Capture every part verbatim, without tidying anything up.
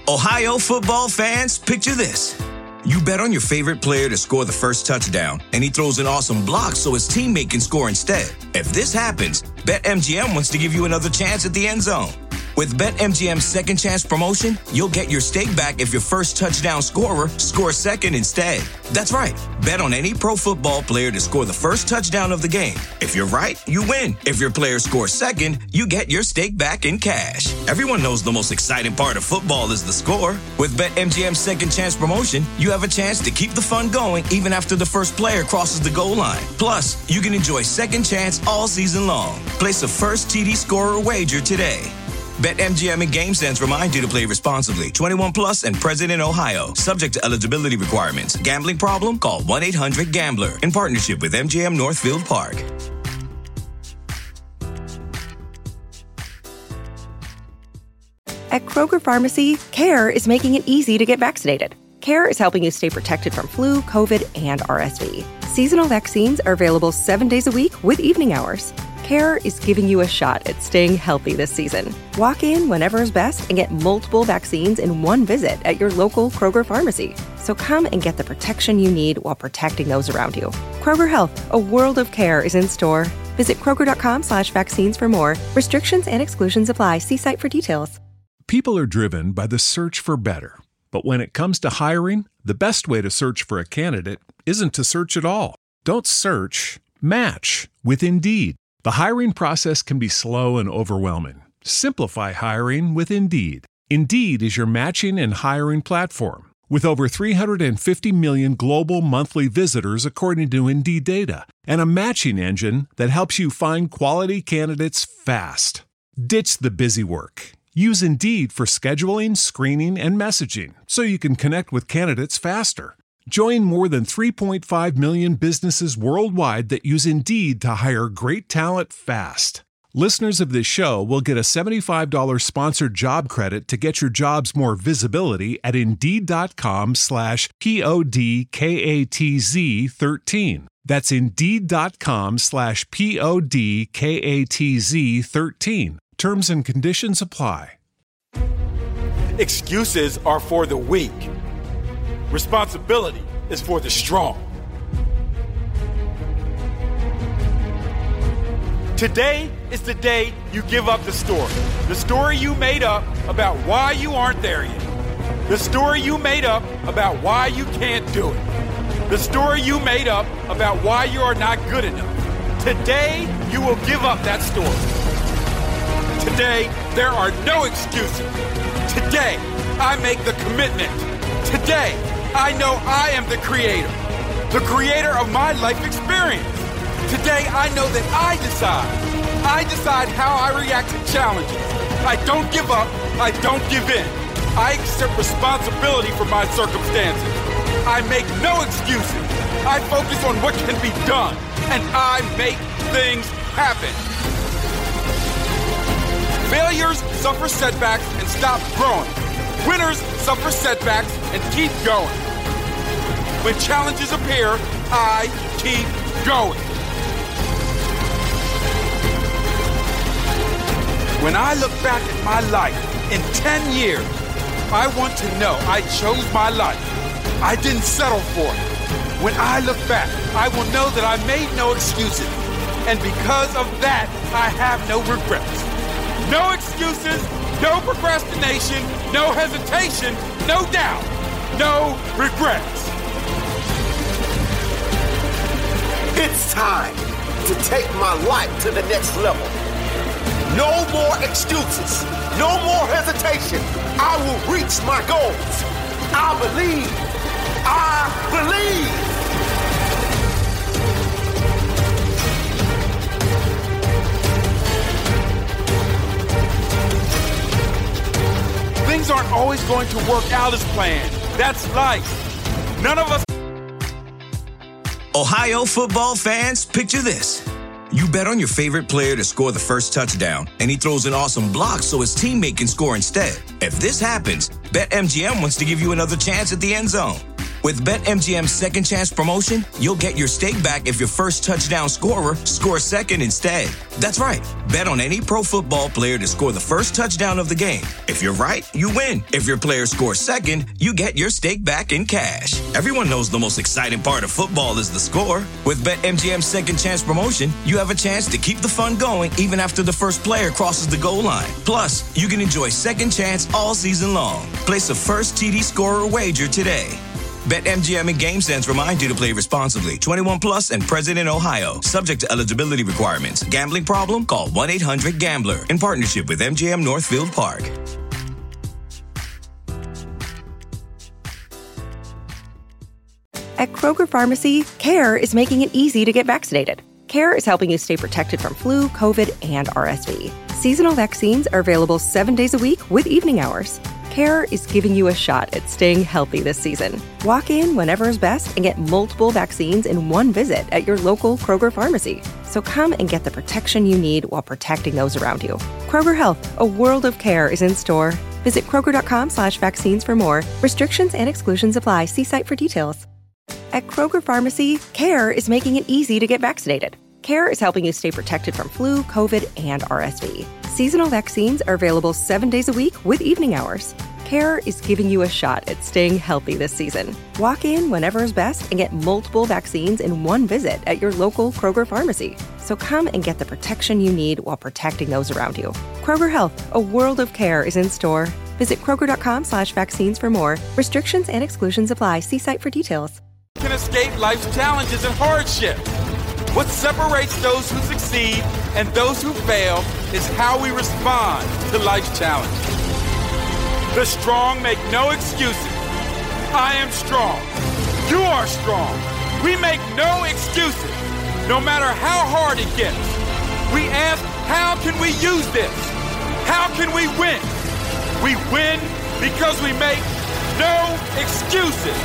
Ohio football fans, picture this. You bet on your favorite player to score the first touchdown, and he throws an awesome block so his teammate can score instead. If this happens, BetMGM wants to give you another chance at the end zone. With BetMGM's Second Chance promotion, you'll get your stake back if your first touchdown scorer scores second instead. That's right. Bet on any pro football player to score the first touchdown of the game. If you're right, you win. If your player scores second, you get your stake back in cash. Everyone knows the most exciting part of football is the score. With BetMGM's Second Chance promotion, you have a chance to keep the fun going even after the first player crosses the goal line. Plus, you can enjoy Second Chance all season long. Place a first T D scorer wager today. BetMGM and GameSense remind you to play responsibly. twenty-one plus and present in Ohio. Subject to eligibility requirements. Gambling problem? Call one eight hundred gambler. In partnership with M G M Northfield Park. At Kroger Pharmacy, CARE is making it easy to get vaccinated. CARE is helping you stay protected from flu, COVID, and R S V. Seasonal vaccines are available seven days a week with evening hours. CARE is giving you a shot at staying healthy this season. Walk in whenever is best and get multiple vaccines in one visit at your local Kroger pharmacy. So come and get the protection you need while protecting those around you. Kroger Health, a world of care is in store. Visit Kroger.com slash vaccines for more. Restrictions and exclusions apply. See site for details. People are driven by the search for better. But when it comes to hiring, the best way to search for a candidate isn't to search at all. Don't search, match with Indeed. The hiring process can be slow and overwhelming. Simplify hiring with Indeed. Indeed is your matching and hiring platform. With over three hundred fifty million global monthly visitors according to Indeed data, and a matching engine that helps you find quality candidates fast. Ditch the busy work. Use Indeed for scheduling, screening, and messaging so you can connect with candidates faster. Join more than three point five million businesses worldwide that use Indeed to hire great talent fast. Listeners of this show will get a seventy-five dollars sponsored job credit to get your jobs more visibility at Indeed.com slash P-O-D-K-A-T-Z 13. That's Indeed.com slash P-O-D-K-A-T-Z 13. Terms and conditions apply. Excuses are for the weak. Responsibility is for the strong. Today is the day you give up the story. The story you made up about why you aren't there yet. The story you made up about why you can't do it. The story you made up about why you are not good enough. Today, you will give up that story. Today, there are no excuses. Today, I make the commitment. Today, I know I am the creator, the creator of my life experience. Today, I know that I decide. I decide how I react to challenges. I don't give up. I don't give in. I accept responsibility for my circumstances. I make no excuses. I focus on what can be done, and I make things happen. Failures suffer setbacks and stop growing. Winners suffer setbacks and keep going. When challenges appear, I keep going. When I look back at my life in ten years, I want to know I chose my life. I didn't settle for it. When I look back, I will know that I made no excuses. And because of that, I have no regrets. No excuses, no procrastination, no hesitation, no doubt, no regrets. It's time to take my life to the next level. No more excuses, no more hesitation. I will reach my goals. I believe. I believe. Things aren't always going to work out as planned. That's life. None of us. Ohio football fans, picture this. You bet on your favorite player to score the first touchdown, and he throws an awesome block so his teammate can score instead. If this happens, BetMGM wants to give you another chance at the end zone. With BetMGM's Second Chance promotion, you'll get your stake back if your first touchdown scorer scores second instead. That's right. Bet on any pro football player to score the first touchdown of the game. If you're right, you win. If your player scores second, you get your stake back in cash. Everyone knows the most exciting part of football is the score. With BetMGM's Second Chance promotion, you have a chance to keep the fun going even after the first player crosses the goal line. Plus, you can enjoy Second Chance all season long. Place a first T D scorer wager today. BetMGM and GameSense remind you to play responsibly. twenty-one plus and present in Ohio. Subject to eligibility requirements. Gambling problem? Call one eight hundred gambler. In partnership with M G M Northfield Park. At Kroger Pharmacy, CARE is making it easy to get vaccinated. CARE is helping you stay protected from flu, COVID, and R S V. Seasonal vaccines are available seven days a week with evening hours. CARE is giving you a shot at staying healthy this season. Walk in whenever is best and get multiple vaccines in one visit at your local Kroger Pharmacy. So come and get the protection you need while protecting those around you. Kroger Health, a world of care is in store. Visit Kroger.com slash vaccines for more. Restrictions and exclusions apply. See site for details. At Kroger Pharmacy, CARE is making it easy to get vaccinated. CARE is helping you stay protected from flu, COVID, and R S V. Seasonal vaccines are available seven days a week with evening hours. CARE is giving you a shot at staying healthy this season. Walk in whenever is best and get multiple vaccines in one visit at your local Kroger Pharmacy. So come and get the protection you need while protecting those around you. Kroger Health, a world of care is in store. Visit Kroger.com slash vaccines for more. Restrictions and exclusions apply. See site for details. Can escape life's challenges and hardship. What separates those who succeed and those who fail is how we respond to life's challenges. The strong make no excuses. I am strong. You are strong. We make no excuses, no matter how hard it gets. We ask, how can we use this? How can we win? We win because we make no excuses.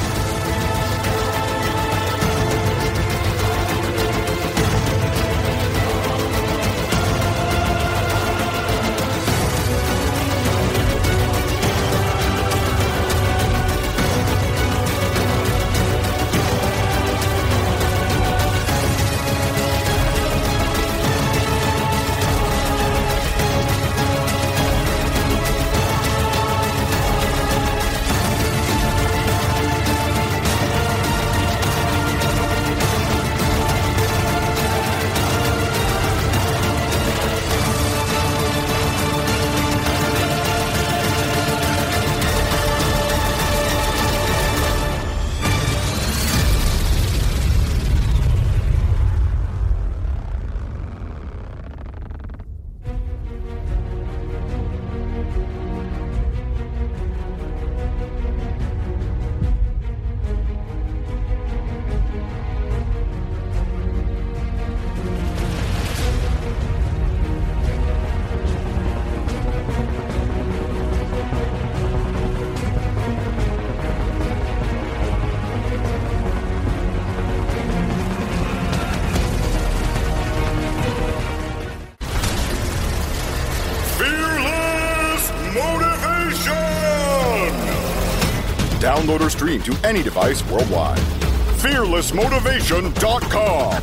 Download or stream to any device worldwide. fearless motivation dot com.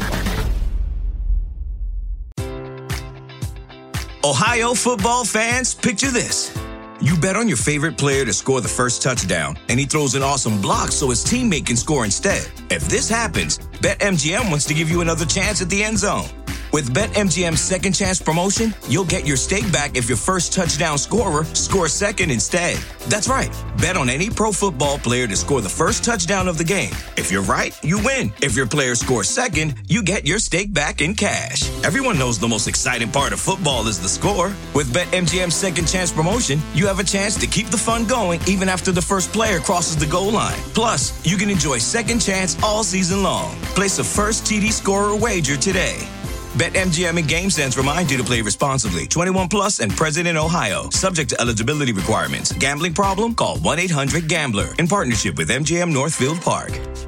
Ohio football fans, picture this. You bet on your favorite player to score the first touchdown, and he throws an awesome block so his teammate can score instead. If this happens, BetMGM wants to give you another chance at the end zone. With BetMGM's Second Chance promotion, you'll get your stake back if your first touchdown scorer scores second instead. That's right. Bet on any pro football player to score the first touchdown of the game. If you're right, you win. If your player scores second, you get your stake back in cash. Everyone knows the most exciting part of football is the score. With BetMGM's Second Chance promotion, you have a chance to keep the fun going even after the first player crosses the goal line. Plus, you can enjoy Second Chance all season long. Place a first T D scorer wager today. BetMGM and GameSense remind you to play responsibly. twenty-one plus and present in Ohio. Subject to eligibility requirements. Gambling problem? Call one eight hundred gambler. In partnership with M G M Northfield Park.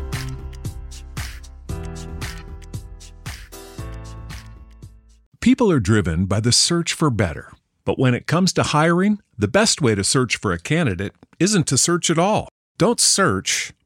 People are driven by the search for better. But when it comes to hiring, the best way to search for a candidate isn't to search at all. Don't search,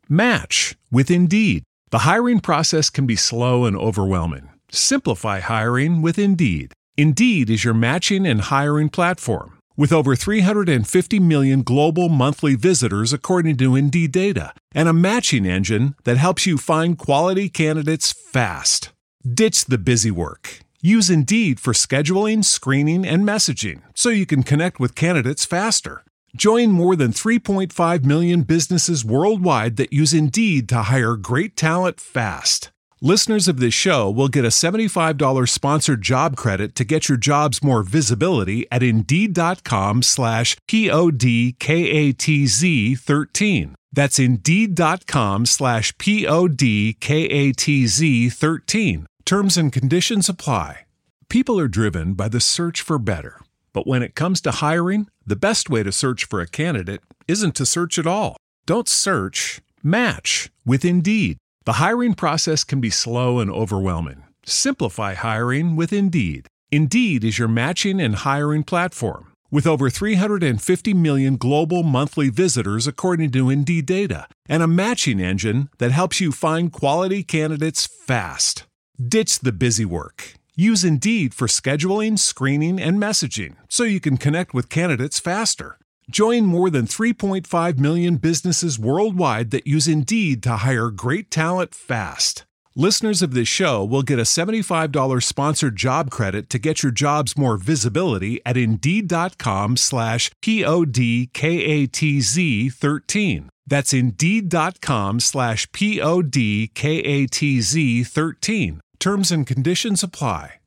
Match with Indeed. The hiring process can be slow and overwhelming. Simplify hiring with Indeed. Indeed is your matching and hiring platform. With over three hundred fifty million global monthly visitors according to Indeed data, and a matching engine that helps you find quality candidates fast. Ditch the busy work. Use Indeed for scheduling, screening, and messaging so you can connect with candidates faster. Join more than three point five million businesses worldwide that use Indeed to hire great talent fast. Listeners of this show will get a seventy-five dollars sponsored job credit to get your jobs more visibility at Indeed.com slash P-O-D-K-A-T-Z 13. That's Indeed.com slash P-O-D-K-A-T-Z 13. Terms and conditions apply. People are driven by the search for better. But when it comes to hiring, the best way to search for a candidate isn't to search at all. Don't search, match with Indeed. The hiring process can be slow and overwhelming. Simplify hiring with Indeed. Indeed is your matching and hiring platform. With over three hundred fifty million global monthly visitors according to Indeed data, and a matching engine that helps you find quality candidates fast. Ditch the busy work. Use Indeed for scheduling, screening, and messaging so you can connect with candidates faster. Join more than three point five million businesses worldwide that use Indeed to hire great talent fast. Listeners of this show will get a seventy-five dollars sponsored job credit to get your jobs more visibility at Indeed.com slash P-O-D-K-A-T-Z 13. That's Indeed.com slash P-O-D-K-A-T-Z 13. Terms and conditions apply.